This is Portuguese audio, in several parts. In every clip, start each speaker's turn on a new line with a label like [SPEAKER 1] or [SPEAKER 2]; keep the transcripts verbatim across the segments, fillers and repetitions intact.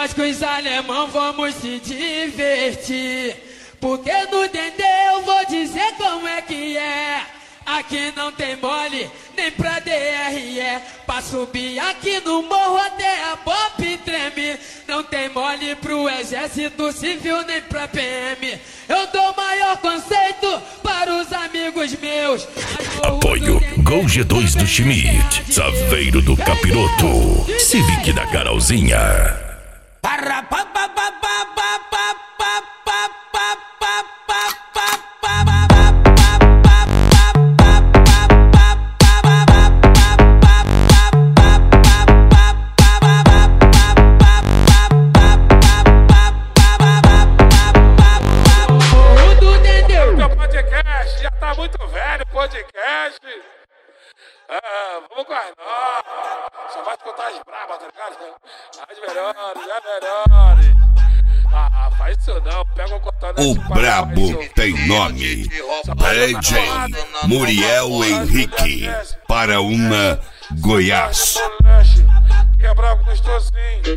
[SPEAKER 1] nós com os alemão vamos se divertir. Porque no Dendê eu vou dizer como é que é. Aqui não tem mole, nem pra D R E. Pra subir aqui no morro até a pop treme. Não tem mole pro exército civil, nem pra P M. Eu dou maior conceito para os amigos meus.
[SPEAKER 2] Apoio Gol G dois do Schmidt, Saveiro do Capiroto, Civic da Carolzinha.
[SPEAKER 3] Podcast. Ah, vamos com as novas. Só vai escutar as brabas, tá ligado? As melhores, as melhores. Ah, faz isso não, pega o cotonete.
[SPEAKER 2] O brabo tem nome. D J Muriel Henrique, para uma Goiás.
[SPEAKER 3] Quebra gostosinho.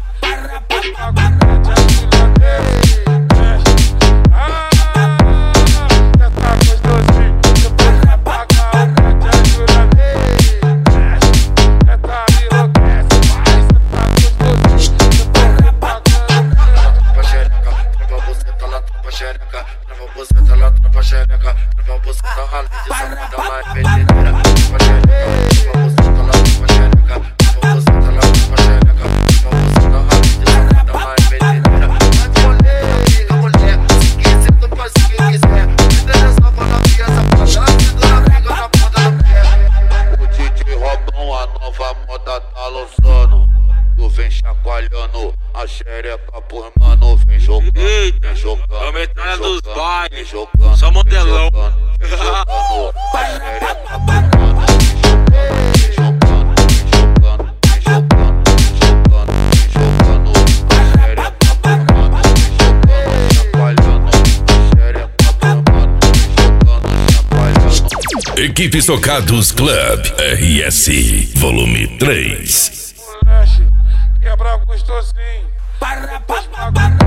[SPEAKER 3] Vem chacoalhando a xereca por mano, vem jogando, vem jogando,
[SPEAKER 4] aumentando dos bailes,
[SPEAKER 3] vem jogando,
[SPEAKER 4] só modelão.
[SPEAKER 3] Vem jogando, a xereca por mano, vem jogando, vem jogando, vem jogando, vem jogando, a xereca por mano, vem jogando, chacoalhando, a xereca por mano, vem jogando, chacoalhando.
[SPEAKER 2] Equipe Socados Club R S, volume três.
[SPEAKER 3] Quebra gostosinho. Para, para, para.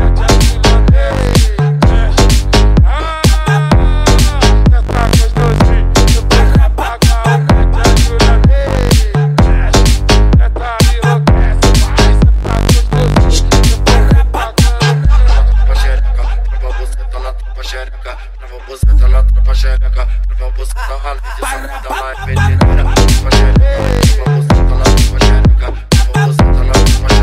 [SPEAKER 3] Ah, tá gostosinho. Para, para, para. Tá enlouquece, mas tá gostosinho. Para, para, para. Xereca, trava você tá lá, trava xereca. Trava você tá lá, trava xereca. Trava você tá ralando de samba da mais vendedeira. Trava xereca, trava você tá lá, trava xereca. Trava você tá lá.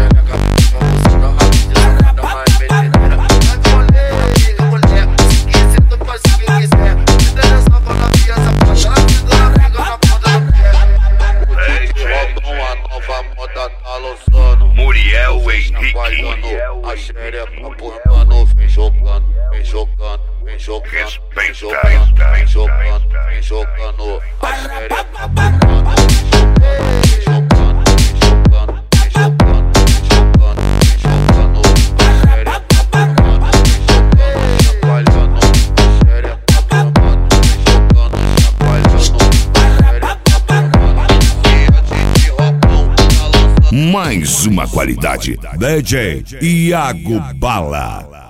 [SPEAKER 2] Muriel Henrique,
[SPEAKER 3] a xereca por mano, vem jogando, vem jogando, vem jogando, vem jogando, vem jogando, vem jogando, a xereca por mano, vem jogando, vem jogando, vem jogando, vem jogando, vem jogando, a xereca por mano, vem jogando, chacoalhando, a xereca por mano, vem jogando, chacoalhando, a xereca por mano, dia de roupão, tá lançando.
[SPEAKER 2] Mais uma qualidade. D J Iago Bala.